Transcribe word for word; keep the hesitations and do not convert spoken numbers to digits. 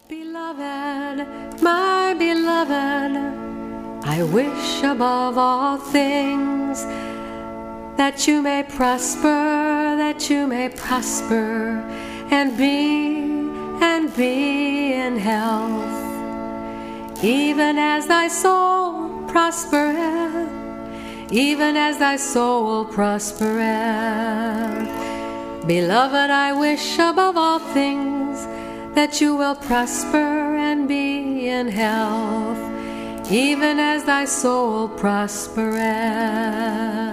Beloved, my beloved, I wish above all things that you may prosper, that you may prosper and be, and be in health, even as thy soul prospereth, even as thy soul prospereth. Beloved, I wish above all things that you will prosper and be in health, even as thy soul prospereth.